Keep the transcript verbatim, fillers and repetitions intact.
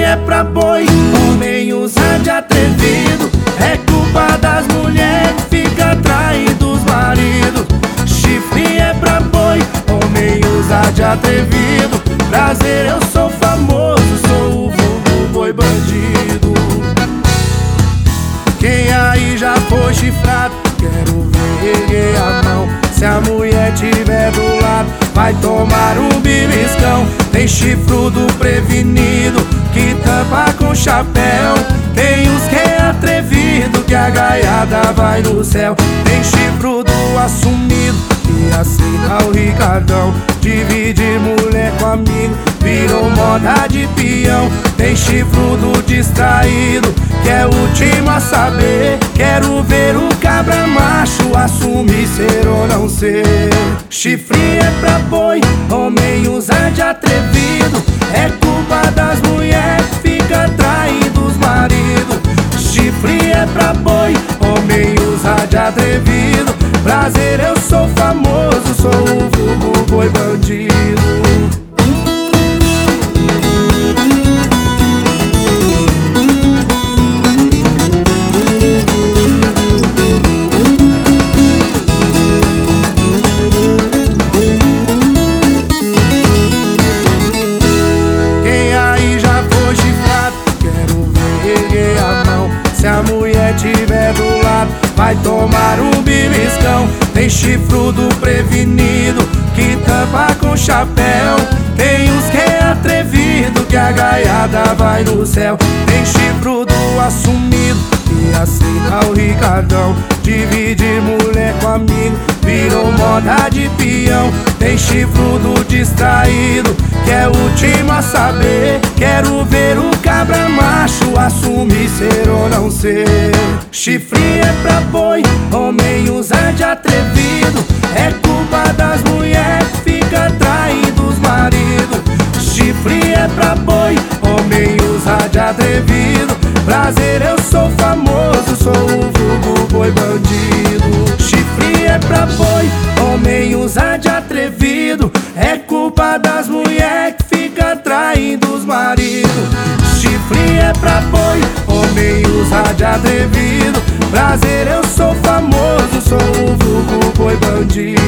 é pra boi, homem usa de atrevido. É culpa das mulheres que fica traindo os maridos. Chifre é pra boi, homem usa de atrevido. Prazer, eu sou famoso, sou o vulgo boi bandido. Quem aí já foi chifrado, quero ver erguer a mão. Se a mulher tiver do lado, vai tomar um beliscão. Tem chifrudo prevenido que tampa com chapéu. Tem os que é atrevido que a gaiada vai no céu. Tem chifrudo assumido que aceita o Ricardão. Dividir mulher com amigo virou moda de peão. Tem chifrudo distraído que é o último a saber. Quero ver o cabra macho assumir ser ou não ser. Chifre é pra boi, homem usa de atrevido. É culpa das mulheres que fica traindo os maridos. Chifre é pra boi, homem usa de atrevido. Prazer, eu sou famoso, sou o vulgo boi bandido. Se a mulher tiver do lado, vai tomar um beliscão. Tem chifrudo prevenido que tampa com chapéu. Tem os que é atrevido que a gaiada vai no céu. Tem chifrudo assumido que aceita o Ricardão. Dividir mulher com amigo virou moda de peão. Tem chifrudo distraído que é o último a saber. Quero ver o cabra macho assumir ser ou não ser. Chifre é pra boi, homem usa de atrevido. É culpa das mulheres que fica traindo os maridos. Chifre é pra boi, homem usa de atrevido. Prazer, eu sou famoso, sou o vulgo boi bandido. Chifre é pra boi, homem usa de atrevido. É culpa das mulheres que fica traindo os maridos. Chifre é pra boi, homem usa de atrevido. Prazer, eu sou famoso, sou o vulgo boi bandido.